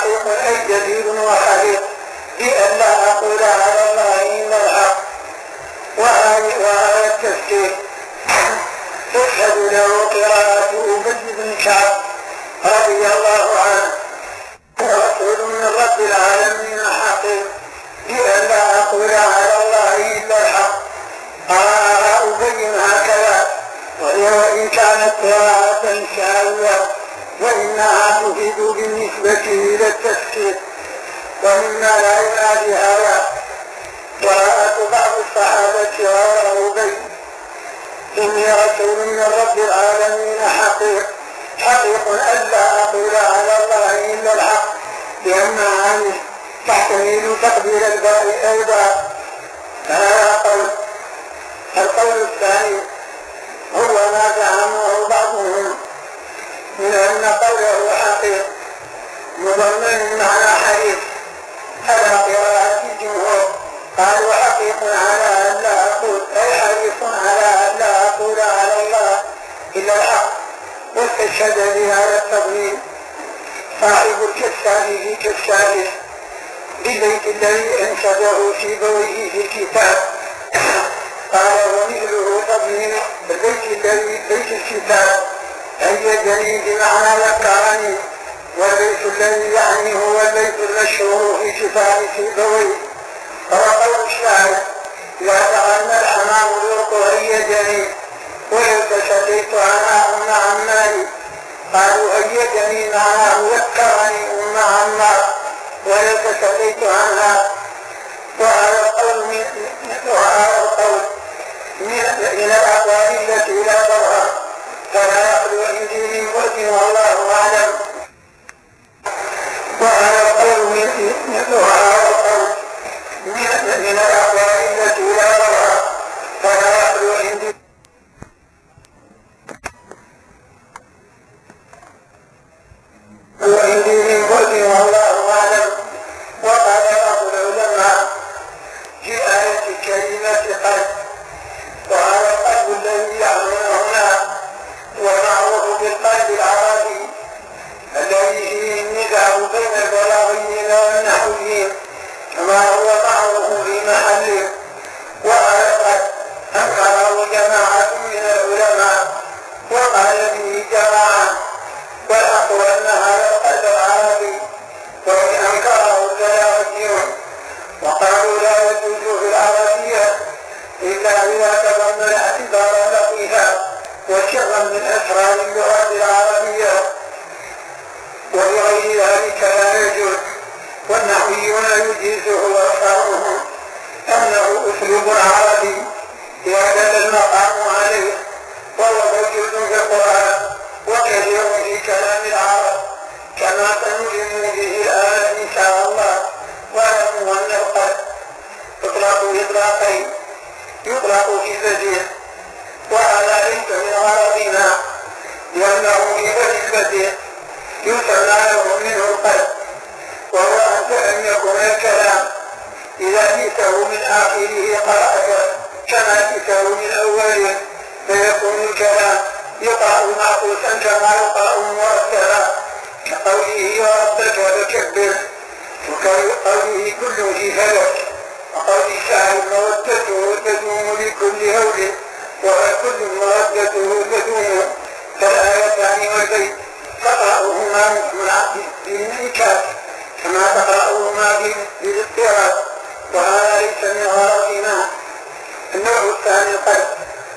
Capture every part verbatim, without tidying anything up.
حقيق أي جديد وحقيق بأن لا أقول على الله إلا الحق. وهذا التفسير تشهد له قراءة أبي بن كعب رضي الله عنه: رسول من رب العالمين حقيق بأن لا أقول على الله إلا الحق. قرأها أبي هكذا، وهي وإن كانت قراءة شاذة فإنها تفيد بالنسبة إلى التفسير. ومما لا ينادي هذا قراءة بعض الصحابة غير أبي: إني رسول من رب العالمين حقيق حقيق أن لا أقول على الله إلا الحق، لأن عنه تحتمل تقدير الباء أيضا. هذا قول. القول الثاني هو ما زعمه بعضهم من أن قوله حقيق مضمن معنى حديث على قراءة الجمهور. قالوا حقيق على أن لا أقول أي حديث على أن لا أقول على الله إلا الحق. واستشهد بهذا التضمين صاحب الكشاف في كشافه بالبيت الذي أنشده سيبويه في الكتاب. قال: ومثله تضمين البيت الذي بيت الكتاب أيدني بمعنى ذكرني، والبيت الذي يعني هو البيت المشهور في كتاب سيبويه. فقول الشاعر: لا تغنى الحمام ذوق أيدني ولو تشتيت عنها أم عماري. قالوا أيدني معناه ذكرني أم عمار ولو تشتيت عنها. وهذا القول من وهذا القول من الأقوال التي لا تظهر فلا يخلو عندي من وجه والله أعلم. وهذا القول من وهذا القول من الأقوال التي لا تظهر فلا يخلو عندي وعندي من وجه والله أعلم. وقال بعض العلماء في آية كلمة قلب: وهذا القلب الذي يعمل هنا ومعروف بالقلب العربي الذي فيه النزاع بين البلاغيين والنحويين كما هو معروف في محله. وهذا قد أنكره جماعة من العلماء وقال به جماعة، والحق أن هذا القلب العربي وإن أنكره البلاغيون وقالوا لا يجوز في العربية إلا إذا تضمن اعتبارا لطيفا وشرا من أسرار اللغة العربية، وبغير ذلك لا يجوز. والنحويون يجيزه وأخبارهم أنه أسلوب عربي يعتد المقام عليه، وهو موجود في القرآن وكثير في كلام العرب كما سنلم به الآن إن شاء الله. واعلموا أن القلب يطلق إطلاقين: يطلق في البديع، وهذا ليس من غرضنا لأنه في وجه البديع يسمى له منه القلب، وهو أن يكون الكلام إذا جئته من آخره قرأت كما جئته من أوله، فيكون الكلام يقرأ معقوسا كما يقرأ مرتبا، كقوله وربك فكبر، وكقوله كل في فلك، وقول الشاعر مودته تدوم لكل هول وكل مودته تدوم. فالآيتان والبيت تقرأهما بالانعكاس كما تقرأهما بالاضطراب، وهذا ليس من غرضنا. النوع الثاني القلب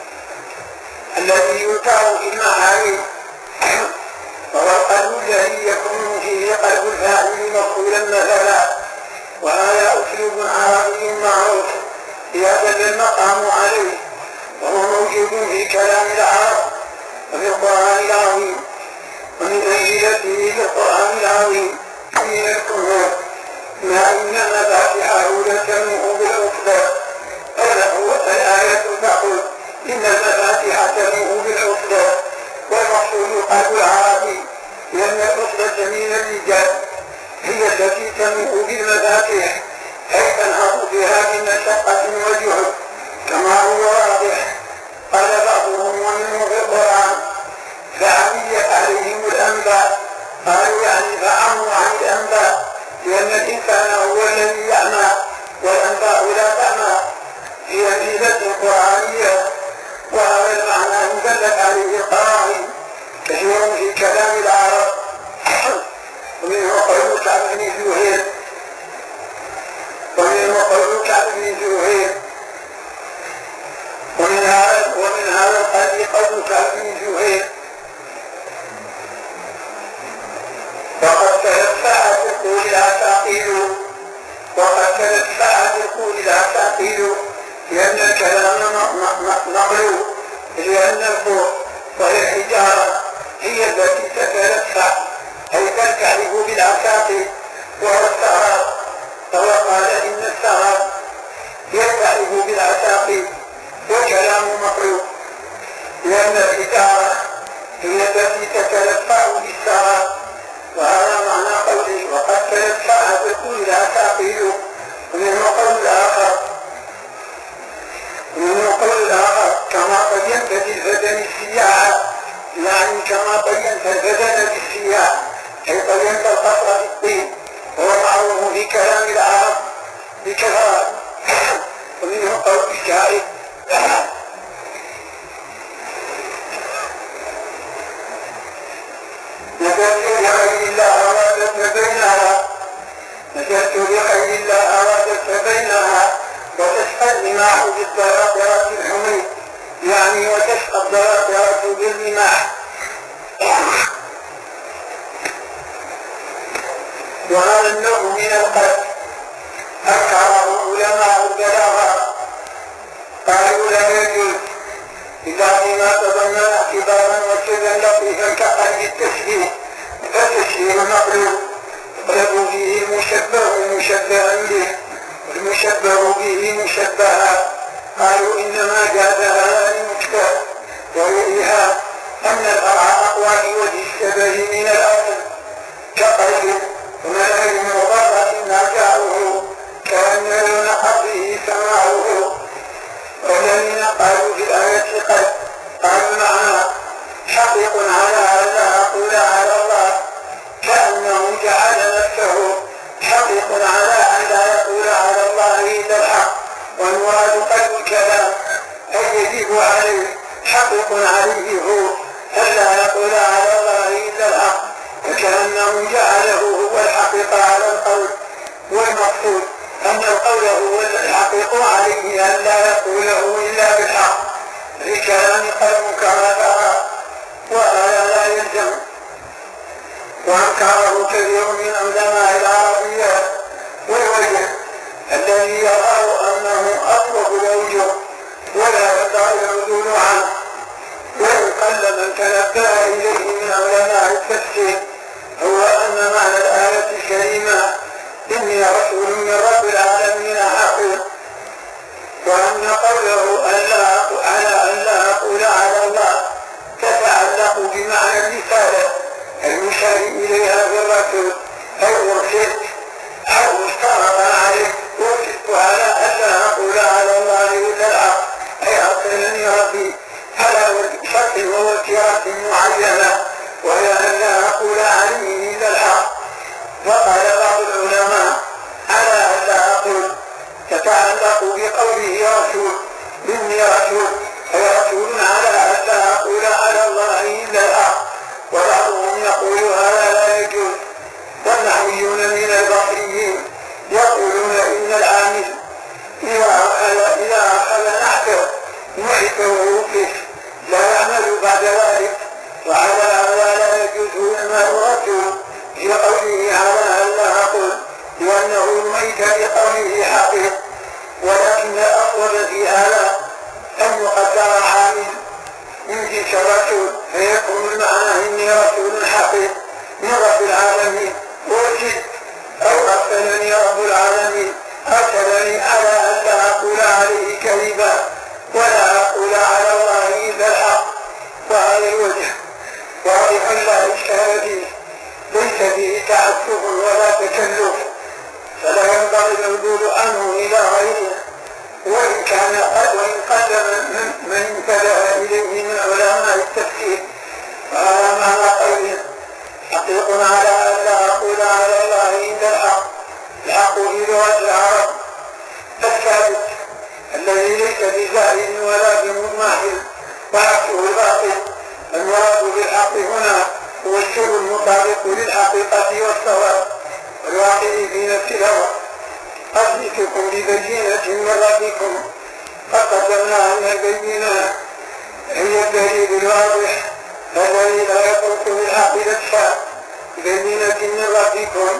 الذي يوقع في المعاني، وهو القلب الذي يكون فيه قلب الفاعل مفعولا مثلا، وهذا أسلوب عربي معروف يدل المقام عليه، وهو موجود في كلام العرب وفي القرآن العظيم. ومن أمثلته في القرآن العظيم من الكفر ما إن مفاتحه لتنوء بالعقبى، الآية تقول إن المفاتح تنوء بالعقبى، والمقصود قلب العربي لأن العقبة من الرجال هي التي تنوء بالمفاتح، أي تنهض بها بمشقة وجهد كما هو واضح. قال بعضهم ومنه في القرآن: فعمي عليهم الأنباء. قالوا يعني فعموا عن الأنباء بالقول العساقيل، وقد تنفع بالقول العساقيل، لأن الكلام نقل، لأن الفوق وهي الحجارة هي التي تتنفع أي ترتعب بالعساقيل وهو السراب، فهو قال إن السراب يرتعب بالعساقيل وكلام مخلوق، لأن الحجارة هي التي تتنفع بالسراب، وهذا معنى قوله وقد تنفع بالقول العساقيل. ومن قول الآخر ومن قول الآخر كما بينت البدن السياحة، يعني كما بينت البدن بالسياح أي بينت القصر بالطين، وهو معروف في كلام العرب بكثرة. ومنه قول الشاعر نجرت بخير الله أرادت بينها نجرت بخير الله أرادت بينها وتشقى الرماح بالضرائرة الحميد، يعني وتشقى الضرائرة بالرماح. وهذا النوع من القتل أنكره علماء البلاغة، قالوا لا يجوز إلا فيما تضمن اعتبارا وسرا لطيفا كقلب التشبيه، فالتشبيه مقلوب يطلب فيه مشبه مشبها به، والمشبه به مشبها. قالوا إنما جاز هذا لمشبه ورؤيها أن الفرع أقوى لوجه الشبه من الأصل كقلب ومنع مضرة نرجعه كأن لون قبله سماعه. والذين قالوا في الآية قد قالوا معنى حقيق على ألا أقول على الله، كأنه جعل نفسه حقيق على أن لا يقول على الله إلا الحق، والمراد قلب الكلام أي يجب عليه حقيق عليه هو ألا يقول على الله إلا الحق، وكأنه جعله هو الحقيقة على القول، والمقصود أن القول هو الحقيق عليه أن لا يقوله إلا بالحق لكلام قلب كما ترى، وهذا لا يلزم. وأنكره كثير من علماء العربية، والوجه الذي يراه أنه أطلق الأوجه ولا يقدر العدول عنه، وإن قل من تنبه إليه من علماء التفسير، هو أن معنى الآية الكريمة إني رسول من رب العالمين حقيق، وأن قوله على أن لا أقول على الله تتعلق بمعنى الرسالة المشار إليها بالرسول أي أرسلت أو اشترط عليه أرسلت على أن لا أقول على الله إلا الحق، أي أرسلني ربي على شرط ووتيرة معينة وهي أن لا أقول عليه إلا الحق. وقال بعض العلماء على أن لا أقول تتعلق بقوله رسول مني رسول، أي رسول على أن لا أقول على الله إلا الحق، وبعضهم يقول هذا لا يجوز. والنحويون من البصريين يقولون إن العامل إذا أخذ نحته محته ووقف لا يعمل بعد ذلك، وعلى هذا لا يجوز إنما الرسول في قوله على أن لا أقول، لأنه الميت بقوله حقيق. ولكن الأفضل في هذا أن يقدر عامل من جنس الرسول فيكون المعنى إني رسول حقيق من رب العالمين وجد، أو أرسلني رب العالمين أرسلني على أن لا أقول عليه كذبا ولا أقول على الله إلا الحق. وهذا الوجه واضح لا إشكال فيه، ليس فيه تعسف ولا تكلف، فلا ينبغي العدول عنه إلى غيره، وإن كان قد وإن قل من, من انتبه إليه من علماء التفسير. وهذا معنى قوله حقيق على أن لا أقول على الله إلا الحق، الحق في لغة العرب الثابت الذي ليس بزائد ولا بمماثل، وعكسه الباطل. المراد بالحق هنا هو الشيء المطابق للحقيقة والصواب والواقع في نفس الهوى. قد جئتكم ببينة من ربكم، قد قدمنا أن البينة هي الدليل الواضح الذي لا يطلق بالحق للشاء. بينة من ربكم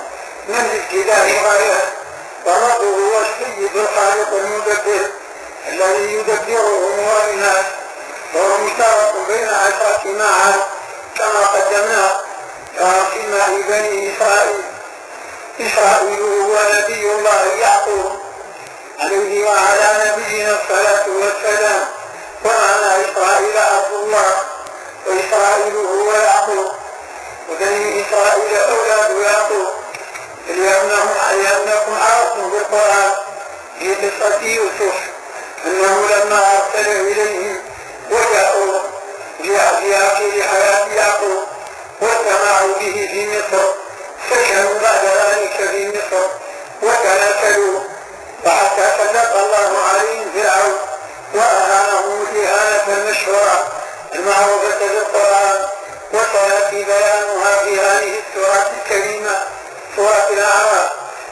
من الابتداء غاية، والرب هو السيد الخالق المدبر الذي يدبر أمور الناس، وهو مشترك بين عشرة معاد كما قدمنا في ماء بني إسرائيل. إسرائيل هو نبي الله يعقوب عليه وعلى نبينا الصلاة والسلام، ومعنى إسرائيل عبد الله، وإسرائيل هو يعقوب، وبني إسرائيل أولاد يعقوب، لأنهم لأنكم عرفتم بالقرآن في قصة يوسف أنه لما أرسل إليهم وجاءوا في آخر حياة يعقوب واجتمعوا به في مصر، سكنوا بعد ذلك في مصر وتناسلوا، وحتى سلط الله عليهم فرعون وأهانهم الإهانة المشهورة المعروفة بالقرآن، وسيأتي بيانها في هذه السورة الكريمة سورة الأعراف.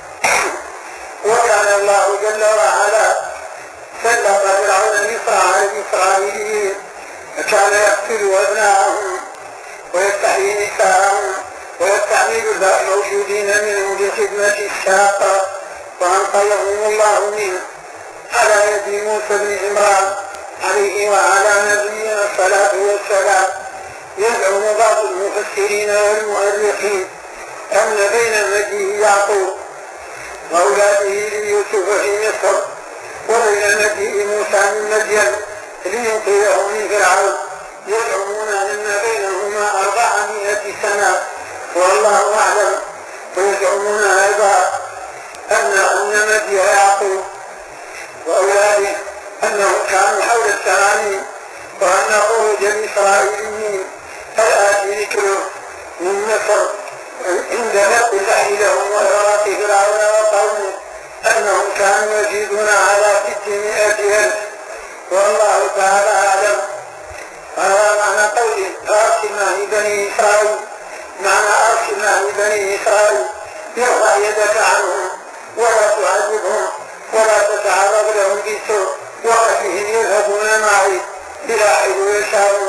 وكان الله جل وعلا سلط فرعون مصر على الإسرائيليين، فكان يقتل أبناءهم ويستحيي نساءهم ويستعمل الموجودين منهم لخدمة الشاقة، وأنقذهم الله منه على يد موسى بن عمران عليه وعلى نبينا الصلاة والسلام. يزعم بعض المفسرين والمؤرخين أن بين مجيء يعقوب وأولاده ليوسف في مصر وبين مجيء موسى من مدين لينقذهم من فرعون، يزعمون أن بينهما أربعمائة سنة والله أعلم. ويزعمون أيضا أن أن مجيء يعقوب وأولاده أنهم كانوا حول الثمانين، وأن خروج الإسرائيليين الآتي ذكره من مصر عند نقل الوحي لهم وإغراق فرعون وقومه أنهم كانوا يزيدون على ستمائة ألف، والله تعالى أعلم. هذا معنى قوله أرسلنا لبني إسرائيل، معنى أرسلنا لبني إسرائيل يرفع يدك عنهم ولا تعذبهم ولا تتعرض لهم بالسوء، وقتهم يذهبون معي بلا حيث يشاءون.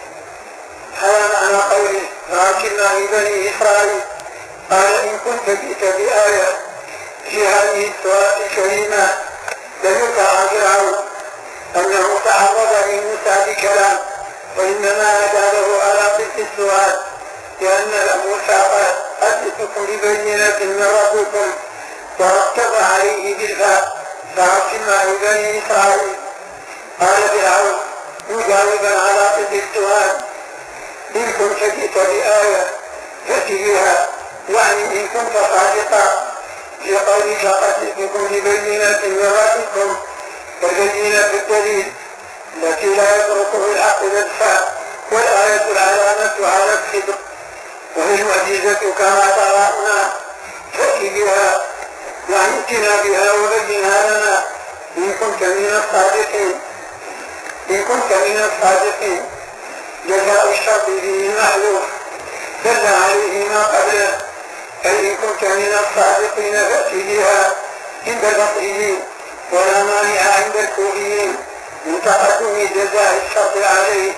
هذا معنى قوله أرسلنا لبني إسرائيل. قال إن كنت جئت بآية في هذه السورة الكريمة لذكر عن فرعون أنه تعرض لموسى بكلام، وإنما أجابه على قصة السؤال، لأن موسى قال أتيتكم ببينة من ربكم ورتب عليه بالفاء فأرسلنا لبني إسرائيل. قال فرعون مجاوبا على قصة السؤال إن كنت جئت بآية فأتِ بها، يعني إن كنت صادقا في قولك أتيتكم ببينة من ربكم، والبينة الدليل التي لا يتركه الحق بالفاء، والآية العلامة على الصدق، وهي المعجزة كما قرأنا فأتِ بها، يعني ائتنا بها وبينها لنا إن كنت من الصادقين. إن كنت من الصادقين جزاء الشرط فيه محذوف دل عليه ما قبله، أي إن كنت من الصادقين فأتِ بها عند البصريين ولا مانع عند الكوفيين من تقدم جزاء الشرط عليه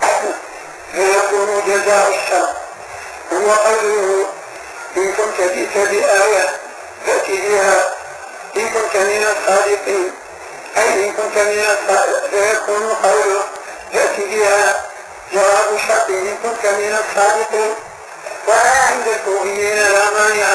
فيكون جزاء الشرط هو قوله إن كنت جئت بآية فأتِ بها إن كنت من الصادقين، أي إن كنت من الصادقين فيكون قوله فأتِ بها جواب الشرط إن كنت من الصادقين. ولا عند الكوفيين لا مانع